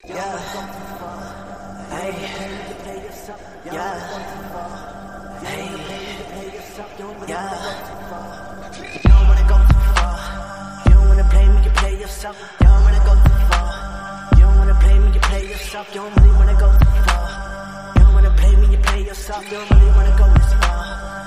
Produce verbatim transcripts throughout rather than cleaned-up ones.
Yeah. Hey. Yeah. Hey. Yeah. You don't wanna go too far. You don't wanna play me, you play yourself. You don't wanna go too far. You don't wanna play me, you play yourself. You don't really wanna go too far. You don't wanna play me, you play yourself. You don't really wanna go this far.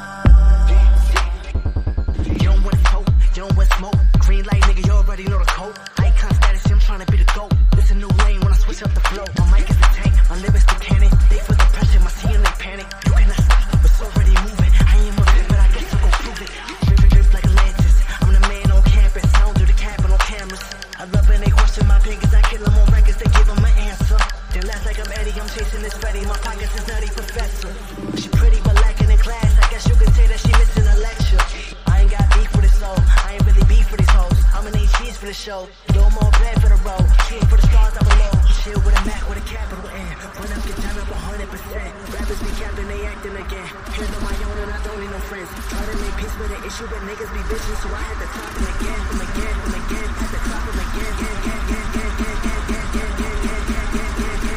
You don't wanna smoke, you don't wanna smoke. Green light, nigga, you already know the code. Icon status, I'm tryna be the GOAT. This a new lane when I switch up the flow. My mic is the tank, my lyrics the cannon. They feel the pressure, my C N A panic. You cannot stop, it's already moving. I ain't moving, but I guess I'll go prove it. Rip, rip, rip like Atlantis. I'm the man on campus, I don't do the capping on cameras. I love when they question my opinions, I kill them on records, they give them an answer. They laugh like I'm Eddie, I'm chasing this Freddy. My pockets is nutty, professor. She pretty but lacking in class, I guess you could say that she missing a lecture. I ain't got beef with this soul, I ain't really beef for these hoes. I'ma need cheese for the show, no more bread for the road. Shooting for the stars down below, chill with a Mac with a capital N. Run up, get down up one hundred percent. Rappers be capping, they acting again. Here's on my own and I don't need no friends. Try to make peace with the issue, but niggas be bitching, so I had to top them again, them again, them again. Had to top them again, again, again, again, again, again, again, again, again, again, again, again, again.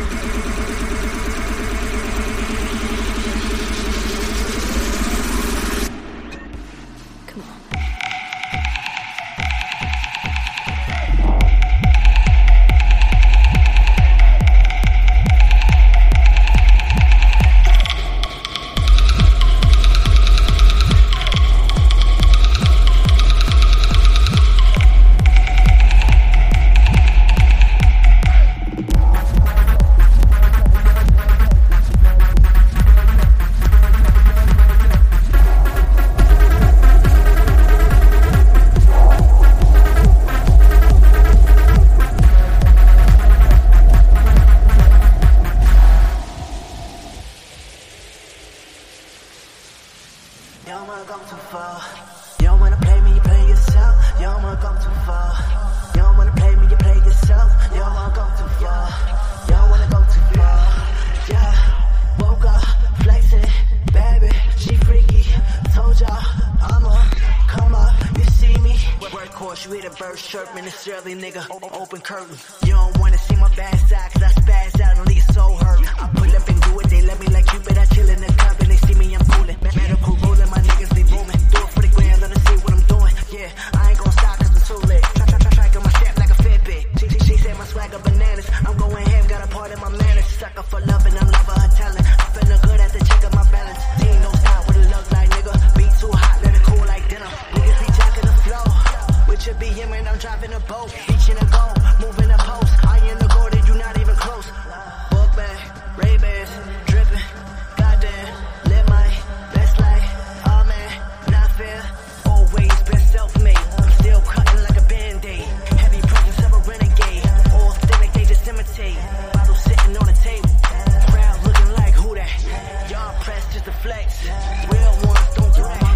You don't wanna go too far. You don't wanna play me, you play yourself. You don't wanna go too far. You don't wanna play me, you play yourself. You don't wanna go too far. You don't wanna go too far. Yeah, woke up, flexing, baby, she freaky. Told y'all, I'ma come up, you see me. Workhorse, you hit a bird chirping, it's early, nigga. O- open curtain. You don't wanna see my bad side, cause I spaz out and leave so hurt. I pull up and do it, they let me like Cupid. I chill in the club and they see me, I'm coolin'. Medical rolling, my niggas be booming. Do it for the grand, let them see what I'm doing. Yeah, I ain't gon' stop cause I'm too lit. Try, try, try, track on my step like a Fitbit. She, she, she said my swagger bananas. I'm going ham, got a part of my manners. Sucker for loving, I'm lover her talent. I feelin' good at the check of my balance. Team don't stop what it look like, nigga. Beat too hot, let it cool like dinner. Niggas be jacking the flow. With your B M and I'm driving a boat. Reaching a goal, moving a post. I in the goal, you not even close. Book bag, Ray-Bans, dripping. Goddamn, live my best life. Oh man, not fair. Always been self-made. I'm still cutting like a band-aid. Heavy presence of a renegade. All authentic, they just imitate. Bottle sitting on the table. Crowd looking like who that? Y'all press just to flex. Real ones don't do that.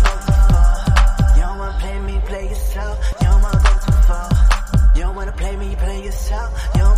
You don't wanna play me, play yourself. You don't wanna go too far. You don't wanna play me, play yourself. You don't